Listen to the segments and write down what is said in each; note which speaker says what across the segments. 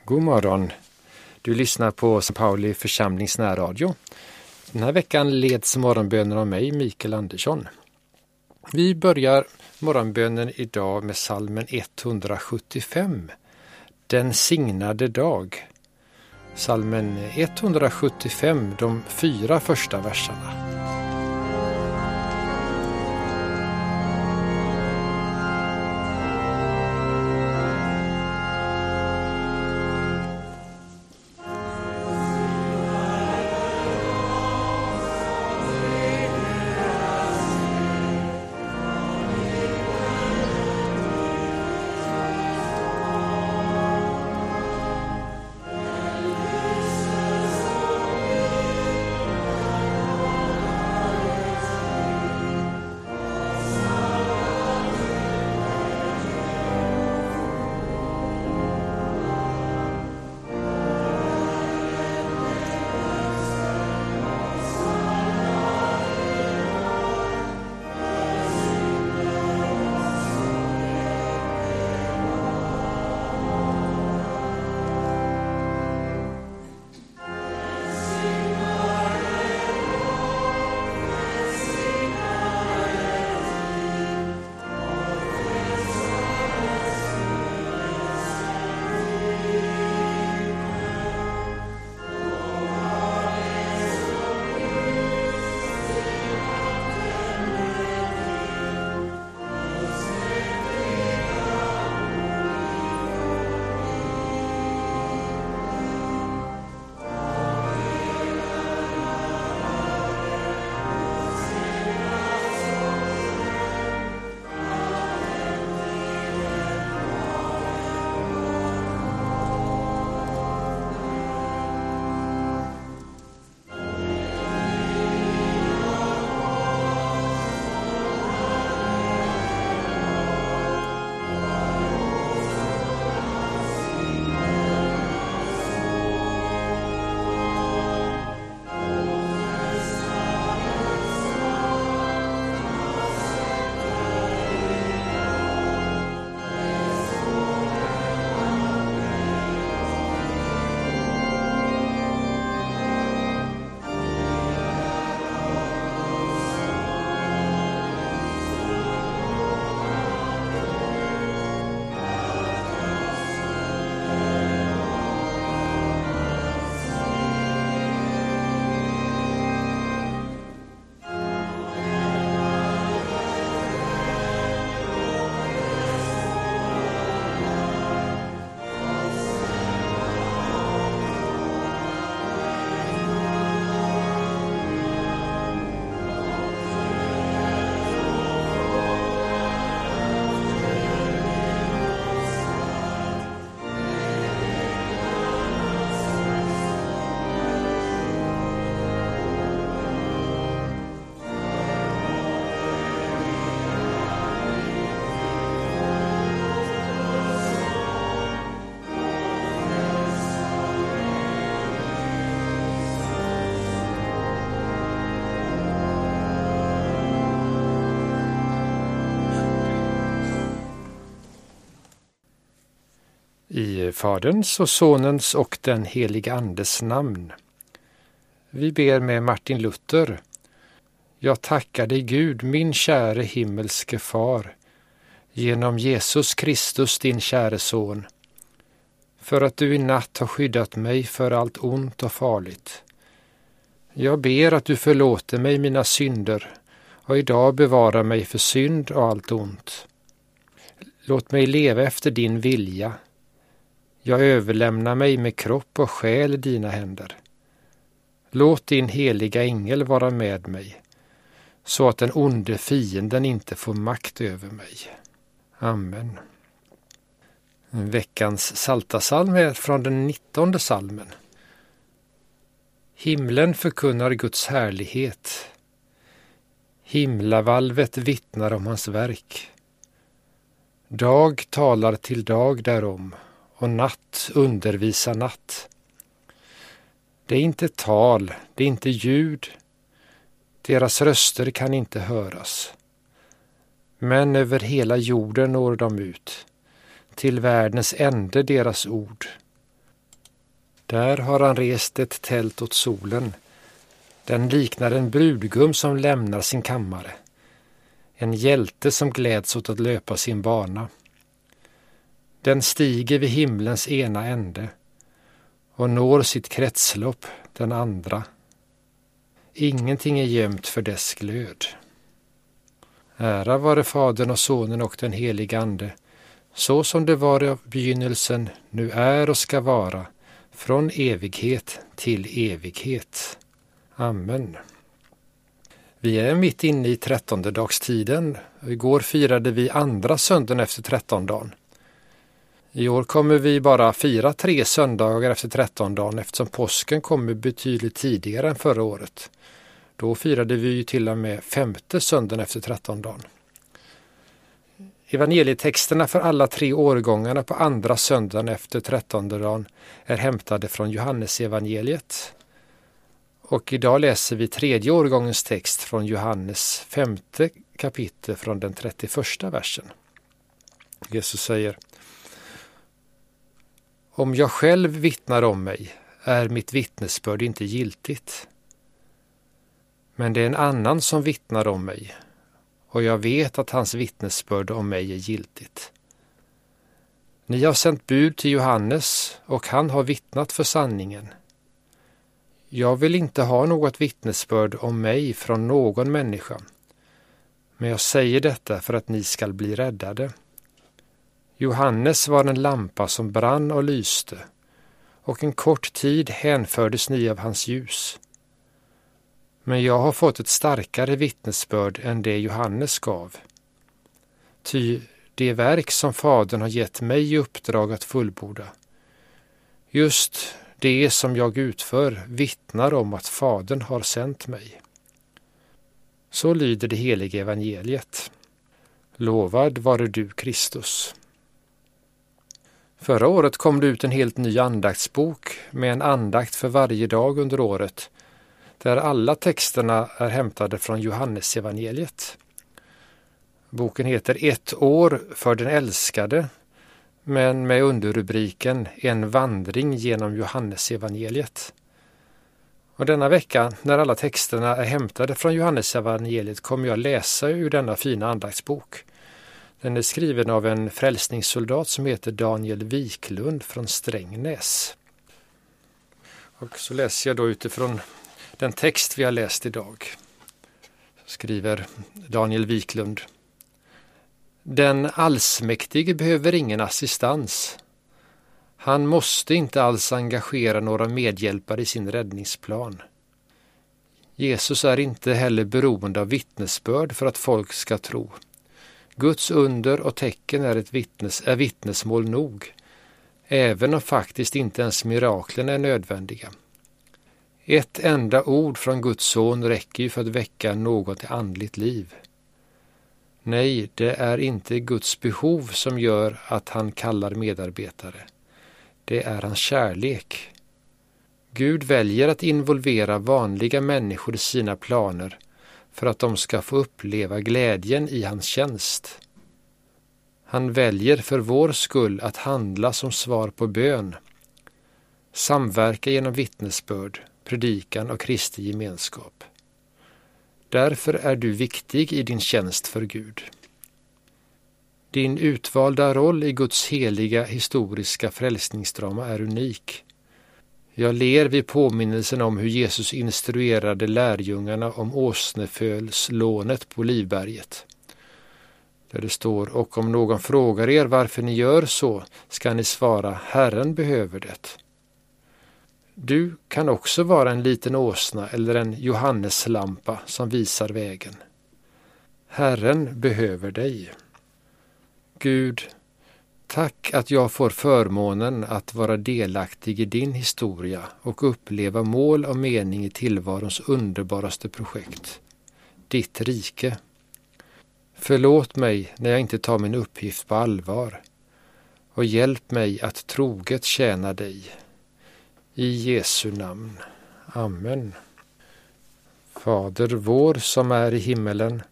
Speaker 1: God morgon. Du lyssnar på St. Pauli församlings närradio. Den här veckan leds morgonbönen av mig, Mikael Andersson. Vi börjar morgonbönen idag med psalmen 175. Den signade dag. Psalmen 175, de 4 första verserna. I Faderns och Sonens och den heliga Andes namn. Vi ber med Martin Luther. Jag tackar dig Gud, min käre himmelske far, genom Jesus Kristus din käre son, för att du i natt har skyddat mig för allt ont och farligt. Jag ber att du förlåter mig mina synder och idag bevara mig för synd och allt ont. Låt mig leva efter din vilja. Jag överlämnar mig med kropp och själ i dina händer. Låt din heliga ängel vara med mig, så att den onde fienden inte får makt över mig. Amen. Veckans psaltarpsalm är från den 19:e psalmen. Himlen förkunnar Guds härlighet. Himlavalvet vittnar om hans verk. Dag talar till dag därom, och natt undervisar natt. Det är inte tal, det är inte ljud. Deras röster kan inte höras. Men över hela jorden når de ut, till världens ände deras ord. Där har han rest ett tält åt solen. Den liknar en brudgum som lämnar sin kammare. En hjälte som gläds åt att löpa sin bana. Den stiger vid himlens ena ände och når sitt kretslopp den andra. Ingenting är gömt för dess glöd. Ära vare Fadern och Sonen och den helige Ande, så som det var i begynnelsen, nu är och ska vara, från evighet till evighet. Amen. Vi är mitt inne i 13-dagstiden. Igår firade vi andra söndagen efter 13-dagen. I år kommer vi bara fira 3 söndagar efter 13-dagen eftersom påsken kommer betydligt tidigare än förra året. Då firade vi till och med 5:e söndagen efter 13-dagen. Evangelietexterna för alla 3 årgångarna på andra söndagen efter 13-dagen är hämtade från Johannes evangeliet. Och idag läser vi 3:e årgångens text från Johannes 5:e kapitel från den 31:a versen. Jesus säger: Om jag själv vittnar om mig är mitt vittnesbörd inte giltigt. Men det är en annan som vittnar om mig, och jag vet att hans vittnesbörd om mig är giltigt. Ni har sänt bud till Johannes, och han har vittnat för sanningen. Jag vill inte ha något vittnesbörd om mig från någon människa, men jag säger detta för att ni skall bli räddade. Johannes var en lampa som brann och lyste, och en kort tid hänfördes ni av hans ljus. Men jag har fått ett starkare vittnesbörd än det Johannes gav. Ty det verk som Fadern har gett mig i uppdrag att fullborda, just det som jag utför, vittnar om att Fadern har sänt mig. Så lyder det heliga evangeliet. Lovad vare du, Kristus. Förra året kom det ut en helt ny andaktsbok med en andakt för varje dag under året, där alla texterna är hämtade från Johannes evangeliet. Boken heter 1 år för den älskade, men med underrubriken En vandring genom Johannes evangeliet. Och denna vecka, när alla texterna är hämtade från Johannes evangeliet, kommer jag läsa ur denna fina andaktsbok. Den är skriven av en frälsningssoldat som heter Daniel Wiklund från Strängnäs. Och så läser jag då utifrån den text vi har läst idag. Skriver Daniel Wiklund: Den allsmäktige behöver ingen assistans. Han måste inte alls engagera några medhjälpare i sin räddningsplan. Jesus är inte heller beroende av vittnesbörd för att folk ska tro. Guds under och tecken är vittnesmål nog, även om faktiskt inte ens miraklen är nödvändiga. Ett enda ord från Guds son räcker ju för att väcka något i andligt liv. Nej, det är inte Guds behov som gör att han kallar medarbetare. Det är hans kärlek. Gud väljer att involvera vanliga människor i sina planer för att de ska få uppleva glädjen i hans tjänst. Han väljer för vår skull att handla som svar på bön, samverka genom vittnesbörd, predikan och Kristi gemenskap. Därför är du viktig i din tjänst för Gud. Din utvalda roll i Guds heliga historiska frälsningsdrama är unik. Jag ler vid påminnelsen om hur Jesus instruerade lärjungarna om åsnefölslånet på Olivberget. Där det står: Och om någon frågar er varför ni gör så, ska ni svara: Herren behöver det. Du kan också vara en liten åsna eller en Johanneslampa som visar vägen. Herren behöver dig. Gud, tack att jag får förmånen att vara delaktig i din historia och uppleva mål och mening i tillvarons underbaraste projekt, ditt rike. Förlåt mig när jag inte tar min uppgift på allvar och hjälp mig att troget tjäna dig. I Jesu namn. Amen. Fader vår som är i himmelen,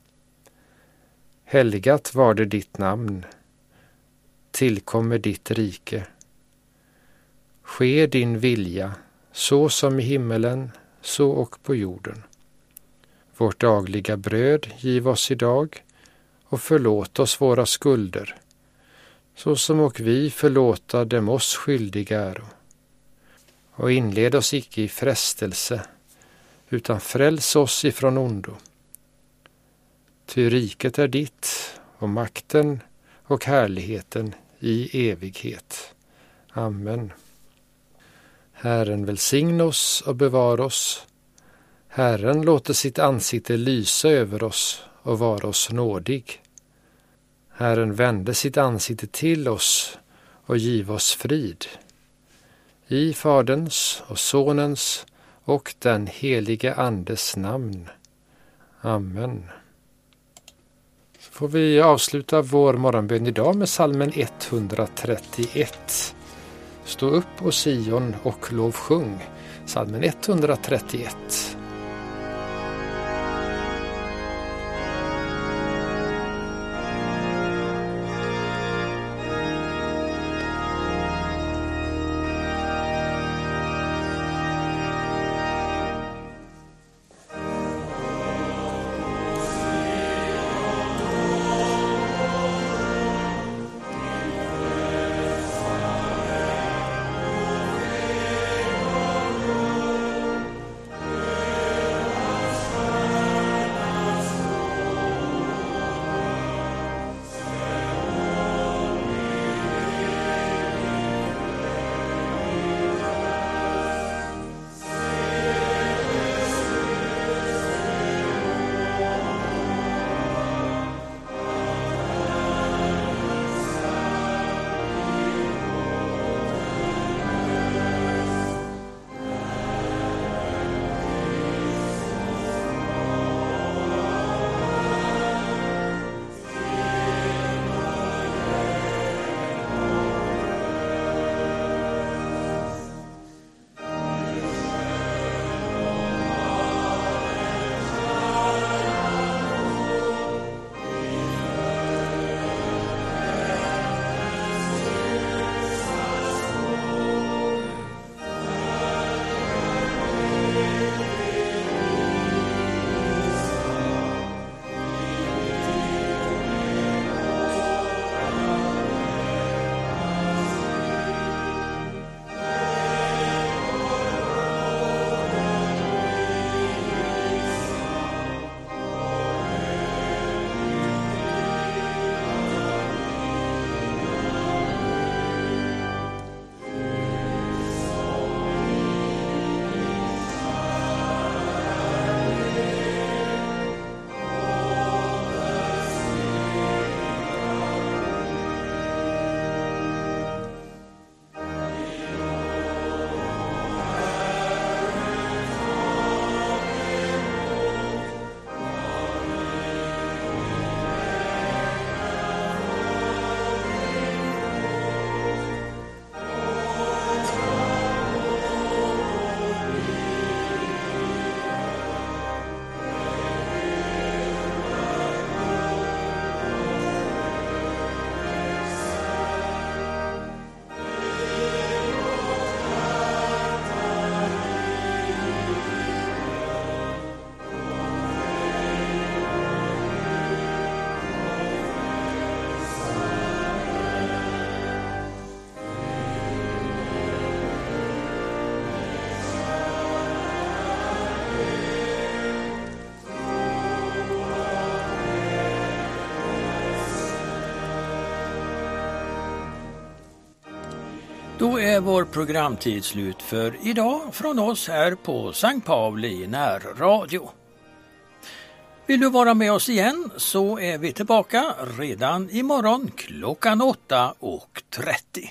Speaker 1: helgat var det ditt namn. Tillkommer ditt rike. Ske din vilja, så som i himmelen, så och på jorden. Vårt dagliga bröd giv oss idag, och förlåt oss våra skulder, så som och vi förlåta dem oss skyldiga äro. Och inled oss icke i frestelse, utan fräls oss ifrån ondo. Ty riket är ditt, och makten och härligheten i evighet. Amen. Herren välsigna oss och bevara oss. Herren låter sitt ansikte lysa över oss och vara oss nådig. Herren vände sitt ansikte till oss och giv oss frid. I Faderns och Sonens och den helige Andes namn. Amen. Så får vi avsluta vår morgonbön idag med psalmen 131. Stå upp och Sion och lovsjung. Psalmen 131.
Speaker 2: Då är vår programtid slut för idag från oss här på Sankt Pauli närradio. Vill du vara med oss igen så är vi tillbaka redan imorgon klockan 8:30.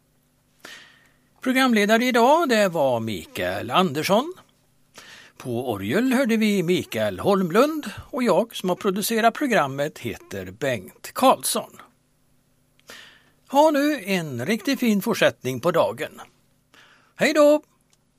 Speaker 2: Programledare idag det var Mikael Andersson. På orgel hörde vi Mikael Holmlund och jag som har producerat programmet heter Bengt Karlsson. Ha nu en riktigt fin fortsättning på dagen. Hej då!